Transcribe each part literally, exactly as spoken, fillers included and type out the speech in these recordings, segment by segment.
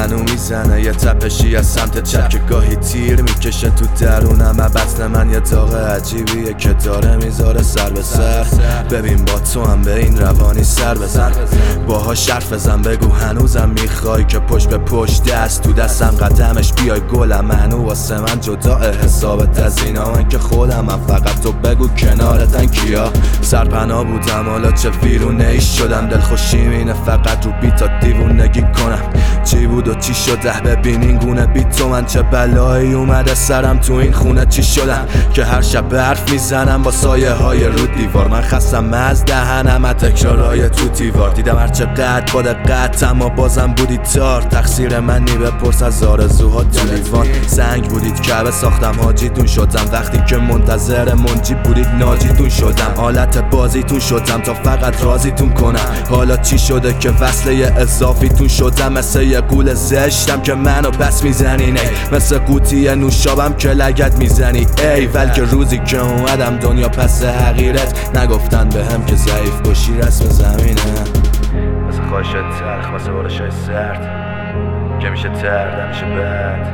منو میزنه یه تپشی از سمت چپ که گاهی تیر میکشه تو درونم. بطن من یه داغ عجیبیه که داره میذاره سر به سر. ببین با تو هم به این روانی سر بزن، باهاش حرف بزن، بگو هنوزم میخوای که پشت به پشت دست تو دستم قدمش بیای گلم. منو واسه من جدا حسابت از اینا، من که خودم من فقط تو بگو کنارتن کیا. سرپناه بودم حالا چه ویرونه ای شدم، دلخوشیم اینه فقط رو بیتا دیوونگی کنم. چی بود و چی شده ببین این گونه بیت تو من چه بلایی اومده سرم تو این خونه. چی شدم که هر شب حرف میزنم با سایه های رو دیوار. من خستم از دهنم از تکرارای تو دیوار. دیدم هر چقدر با دقت اما بازم بودی تار. تقصیر منی بپرس از آرزوها تو لیوان. سنگ بودید کعبه ساختم حاجیتون شدم، وقتی که منتظر منجی بودید ناجیتون شدم. حالت بازیتون شدم تا فقط راضیتون کنم. حالا چی شده که وصله اضافیتون شدم؟ مثل یه گول زشتم که منو بس میزنین، ای مثل قوطی نوشابم که لگت میزنی. ای بلکه روزی که اومدم دنیا پس حقیرت نگفتن به هم که ضعیف باشی رسم زمینه. مثل خواهشت تلخ، مثل بارشای سرد که میشه ترد، همیشه بد،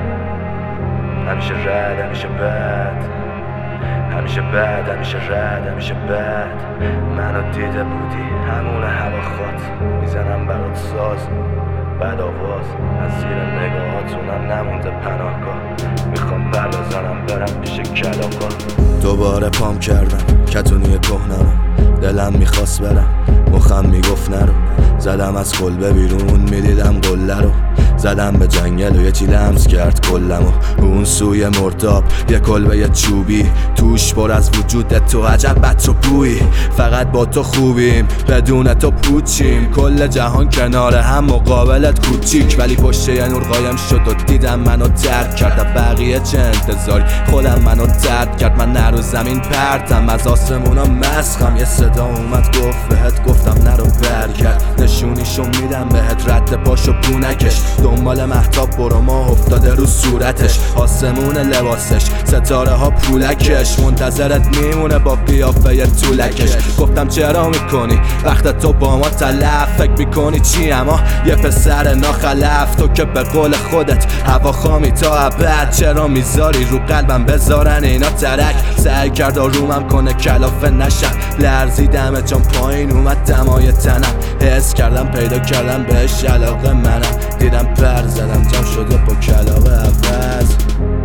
همیشه رد، همیشه بد، همیشه بد، همیشه رد، همیشه بد. منو دیده بودی همون هوا خات، میزنم برات ساز بد آواز. از زیر نگاهاتونم نمونده پناهگاه، میخوام پر بزنم برم پیش کلاغا. دوباره پام کردم کتونی کهنمو، دلم میخواست برم مخم میگفت نرو. زدم از کلبه بیرون میدیدم قله رو، زدم به جنگل و یه چی لمس کرد کلمو. اون سوی مرداب یه کلبه یه چوبی، توش پر از وجودت تو عجب بد و بویی. فقط با تو خوبیم بدون تو پوچیم، کل جهان کنار هم مقابلت کوچیک. ولی پشت یه نور قایم شد و دیدم منو درک کرد. بقیه چه انتظاری، خودم منو درد کرد. من نرو زمین پرتم از آسمونا مسخم. یه صدا اومد گفت بهت گفتم نرو برگرد. نشونیشو میدم بهت رد باشو پونکش. دنبال مهتاب برو ماه افتاده رو صورتش، آسمون لباسش ستاره ها پولکش. منتظرت میمونه با قیافه طولکش. گفتم چرا میکنی وقت تو با ما تلف؟ فکر میکنی چی اما یه پسر ناخلف؟ تو که به قول خودت هوا خامی تا ابد. چرا میذاری رو قلبم بذارن اینا ترک؟ سعی کرد آرومم کنه کلافه نشم، لرزیدم چون پایین اومد دمای تنم. حس کردم پیدا کردم بهش علاقه منم، دیدم پر زدم جام شده با کلاغه عوض.